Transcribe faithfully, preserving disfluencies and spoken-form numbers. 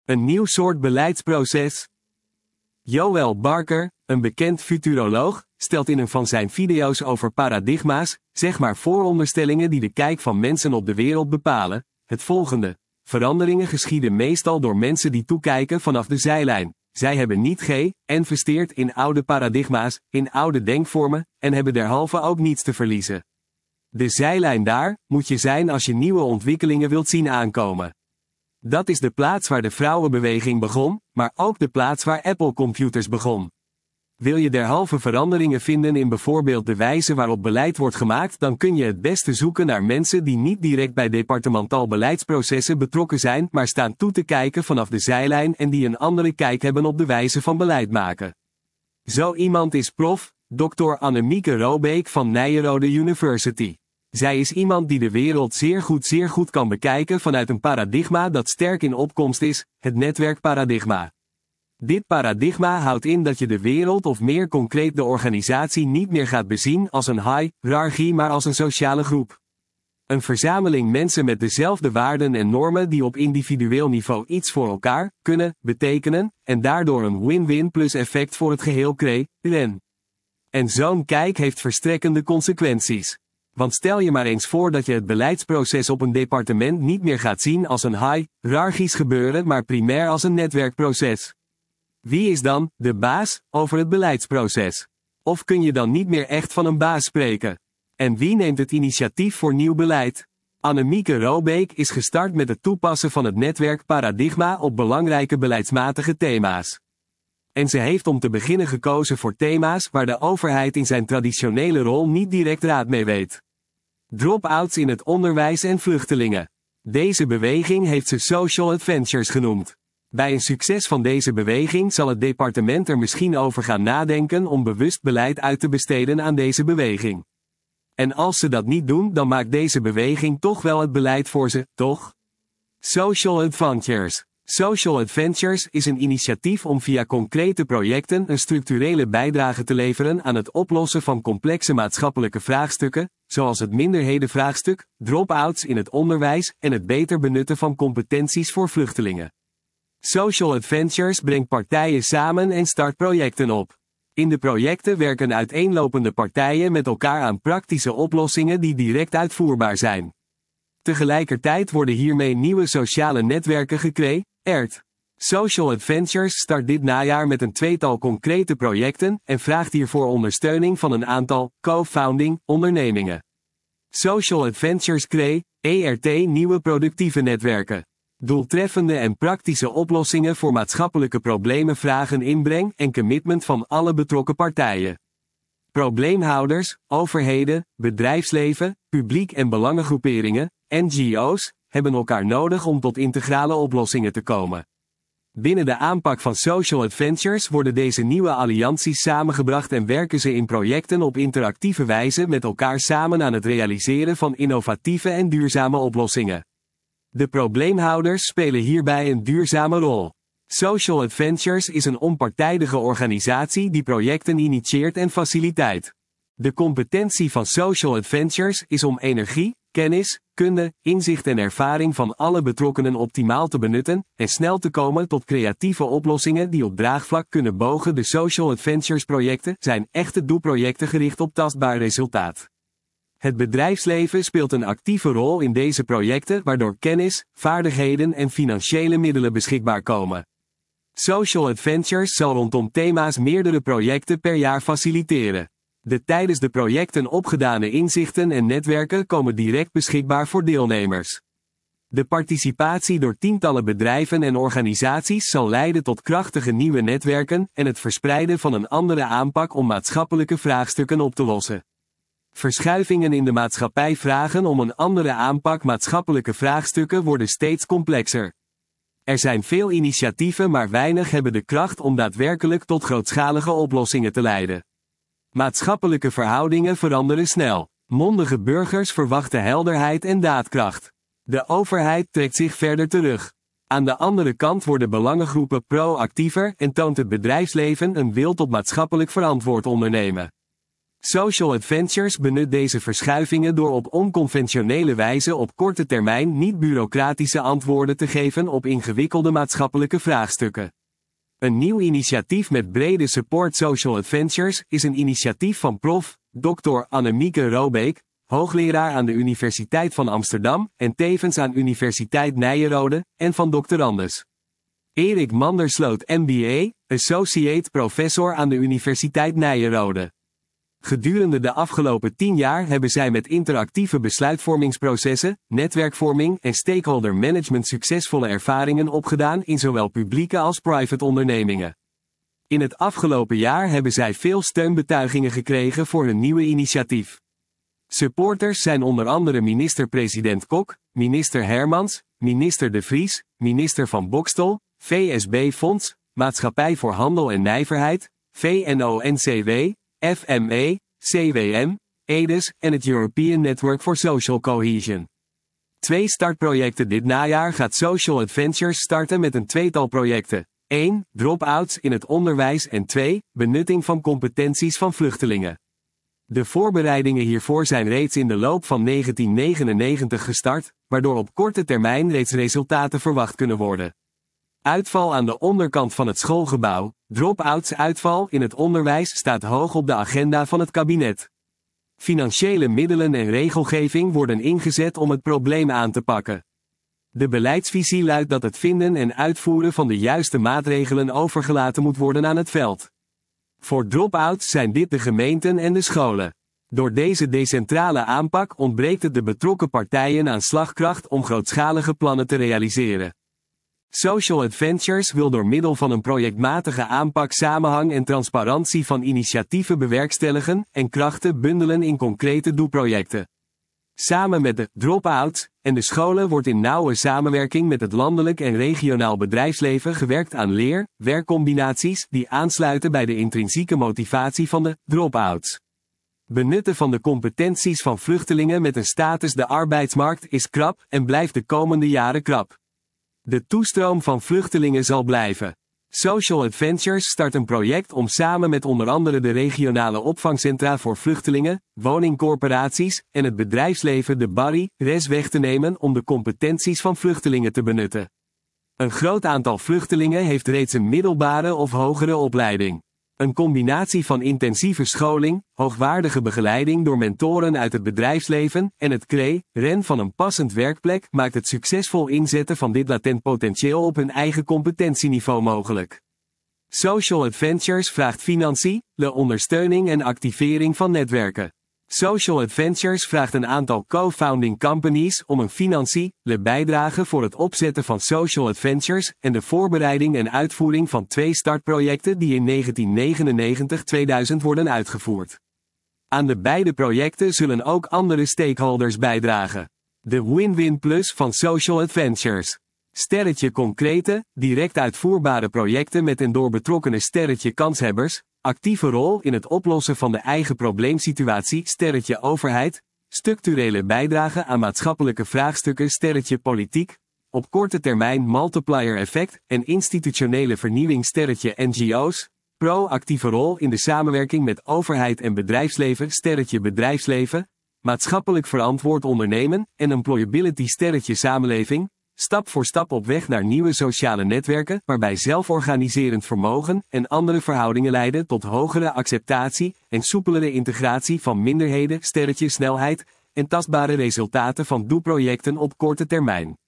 Een nieuw soort beleidsproces? Joel Barker, een bekend futuroloog, stelt in een van zijn video's over paradigma's, zeg maar vooronderstellingen die de kijk van mensen op de wereld bepalen, het volgende. Veranderingen geschieden meestal door mensen die toekijken vanaf de zijlijn. Zij hebben niet geïnvesteerd in oude paradigma's, in oude denkvormen, en hebben derhalve ook niets te verliezen. De zijlijn daar, moet je zijn als je nieuwe ontwikkelingen wilt zien aankomen. Dat is de plaats waar de vrouwenbeweging begon, maar ook de plaats waar Apple Computers begon. Wil je derhalve veranderingen vinden in bijvoorbeeld de wijze waarop beleid wordt gemaakt, dan kun je het beste zoeken naar mensen die niet direct bij departementaal beleidsprocessen betrokken zijn, maar staan toe te kijken vanaf de zijlijn en die een andere kijk hebben op de wijze van beleid maken. Zo iemand is prof. dokter Annemieke Robeek van Nyenrode University. Zij is iemand die de wereld zeer goed zeer goed kan bekijken vanuit een paradigma dat sterk in opkomst is, het netwerkparadigma. Dit paradigma houdt in dat je de wereld of meer concreet de organisatie niet meer gaat bezien als een hiërarchie maar als een sociale groep. Een verzameling mensen met dezelfde waarden en normen die op individueel niveau iets voor elkaar kunnen betekenen en daardoor een win-win plus effect voor het geheel creëren. En zo'n kijk heeft verstrekkende consequenties. Want stel je maar eens voor dat je het beleidsproces op een departement niet meer gaat zien als een hiërarchisch gebeuren maar primair als een netwerkproces. Wie is dan de baas over het beleidsproces? Of kun je dan niet meer echt van een baas spreken? En wie neemt het initiatief voor nieuw beleid? Annemieke Robeek is gestart met het toepassen van het netwerkparadigma op belangrijke beleidsmatige thema's. En ze heeft om te beginnen gekozen voor thema's waar de overheid in zijn traditionele rol niet direct raad mee weet. Drop-outs in het onderwijs en vluchtelingen. Deze beweging heeft ze Social Adventures genoemd. Bij een succes van deze beweging zal het departement er misschien over gaan nadenken om bewust beleid uit te besteden aan deze beweging. En als ze dat niet doen, dan maakt deze beweging toch wel het beleid voor ze, toch? Social Adventures. Social Adventures is een initiatief om via concrete projecten een structurele bijdrage te leveren aan het oplossen van complexe maatschappelijke vraagstukken, zoals het minderhedenvraagstuk, drop-outs in het onderwijs en het beter benutten van competenties voor vluchtelingen. Social Adventures brengt partijen samen en start projecten op. In de projecten werken uiteenlopende partijen met elkaar aan praktische oplossingen die direct uitvoerbaar zijn. Tegelijkertijd worden hiermee nieuwe sociale netwerken gecreëerd. Social Adventures start dit najaar met een tweetal concrete projecten en vraagt hiervoor ondersteuning van een aantal co-founding ondernemingen. Social Adventures creëert nieuwe productieve netwerken. Doeltreffende en praktische oplossingen voor maatschappelijke problemen vragen inbreng en commitment van alle betrokken partijen. Probleemhouders, overheden, bedrijfsleven, publiek en belangengroeperingen, N G O's, hebben elkaar nodig om tot integrale oplossingen te komen. Binnen de aanpak van Social Adventures worden deze nieuwe allianties samengebracht en werken ze in projecten op interactieve wijze met elkaar samen aan het realiseren van innovatieve en duurzame oplossingen. De probleemhouders spelen hierbij een duurzame rol. Social Adventures is een onpartijdige organisatie die projecten initieert en faciliteert. De competentie van Social Adventures is om energie, kennis, kunde, inzicht en ervaring van alle betrokkenen optimaal te benutten en snel te komen tot creatieve oplossingen die op draagvlak kunnen bogen. De Social Adventures projecten zijn echte doelprojecten gericht op tastbaar resultaat. Het bedrijfsleven speelt een actieve rol in deze projecten waardoor kennis, vaardigheden en financiële middelen beschikbaar komen. Social Adventures zal rondom thema's meerdere projecten per jaar faciliteren. De tijdens de projecten opgedane inzichten en netwerken komen direct beschikbaar voor deelnemers. De participatie door tientallen bedrijven en organisaties zal leiden tot krachtige nieuwe netwerken en het verspreiden van een andere aanpak om maatschappelijke vraagstukken op te lossen. Verschuivingen in de maatschappij vragen om een andere aanpak. Maatschappelijke vraagstukken worden steeds complexer. Er zijn veel initiatieven, maar weinig hebben de kracht om daadwerkelijk tot grootschalige oplossingen te leiden. Maatschappelijke verhoudingen veranderen snel. Mondige burgers verwachten helderheid en daadkracht. De overheid trekt zich verder terug. Aan de andere kant worden belangengroepen proactiever en toont het bedrijfsleven een wil tot maatschappelijk verantwoord ondernemen. Social Adventures benut deze verschuivingen door op onconventionele wijze op korte termijn niet-bureaucratische antwoorden te geven op ingewikkelde maatschappelijke vraagstukken. Een nieuw initiatief met brede support. Social Adventures is een initiatief van prof. dokter Annemieke Robeek, hoogleraar aan de Universiteit van Amsterdam en tevens aan Universiteit Nyenrode, en van doctorandus Erik Mandersloot M B A, Associate Professor aan de Universiteit Nyenrode. Gedurende de afgelopen tien jaar hebben zij met interactieve besluitvormingsprocessen, netwerkvorming en stakeholder management succesvolle ervaringen opgedaan in zowel publieke als private ondernemingen. In het afgelopen jaar hebben zij veel steunbetuigingen gekregen voor hun nieuwe initiatief. Supporters zijn onder andere minister-president Kok, minister Hermans, minister De Vries, minister Van Boxtel, V S B-fonds, Maatschappij voor Handel en Nijverheid, V N O N C W, F M E, C W M, E D E S en het European Network for Social Cohesion. Twee startprojecten dit najaar gaat Social Adventures starten met een tweetal projecten. één. Drop-outs in het onderwijs en twee. Benutting van competenties van vluchtelingen. De voorbereidingen hiervoor zijn reeds in de loop van negentien negenennegentig gestart, waardoor op korte termijn reeds resultaten verwacht kunnen worden. Uitval aan de onderkant van het schoolgebouw, drop-outs uitval in het onderwijs staat hoog op de agenda van het kabinet. Financiële middelen en regelgeving worden ingezet om het probleem aan te pakken. De beleidsvisie luidt dat het vinden en uitvoeren van de juiste maatregelen overgelaten moet worden aan het veld. Voor drop-outs zijn dit de gemeenten en de scholen. Door deze decentrale aanpak ontbreekt het de betrokken partijen aan slagkracht om grootschalige plannen te realiseren. Social Adventures wil door middel van een projectmatige aanpak samenhang en transparantie van initiatieven bewerkstelligen en krachten bundelen in concrete doelprojecten. Samen met de drop-outs en de scholen wordt in nauwe samenwerking met het landelijk en regionaal bedrijfsleven gewerkt aan leer- werkcombinaties die aansluiten bij de intrinsieke motivatie van de drop-outs. Benutten van de competenties van vluchtelingen met een status. De arbeidsmarkt is krap en blijft de komende jaren krap. De toestroom van vluchtelingen zal blijven. Social Adventures start een project om samen met onder andere de regionale opvangcentra voor vluchtelingen, woningcorporaties en het bedrijfsleven de barrières weg te nemen om de competenties van vluchtelingen te benutten. Een groot aantal vluchtelingen heeft reeds een middelbare of hogere opleiding. Een combinatie van intensieve scholing, hoogwaardige begeleiding door mentoren uit het bedrijfsleven en het creëren van een passend werkplek maakt het succesvol inzetten van dit latent potentieel op hun eigen competentieniveau mogelijk. Social Adventures vraagt financiële ondersteuning en activering van netwerken. Social Adventures vraagt een aantal co-founding companies om een financiële bijdrage voor het opzetten van Social Adventures en de voorbereiding en uitvoering van twee startprojecten die in negentien negenennegentig tot tweeduizend worden uitgevoerd. Aan de beide projecten zullen ook andere stakeholders bijdragen. De win-win plus van Social Adventures. Sterretje concrete, direct uitvoerbare projecten met en door betrokkenen sterretje kanshebbers. Actieve rol in het oplossen van de eigen probleemsituatie sterretje overheid, structurele bijdrage aan maatschappelijke vraagstukken sterretje politiek, op korte termijn multiplier effect en institutionele vernieuwing sterretje N G O's, proactieve rol in de samenwerking met overheid en bedrijfsleven sterretje bedrijfsleven, maatschappelijk verantwoord ondernemen en employability sterretje samenleving, stap voor stap op weg naar nieuwe sociale netwerken waarbij zelforganiserend vermogen en andere verhoudingen leiden tot hogere acceptatie en soepelere integratie van minderheden sterretje snelheid en tastbare resultaten van doelprojecten op korte termijn.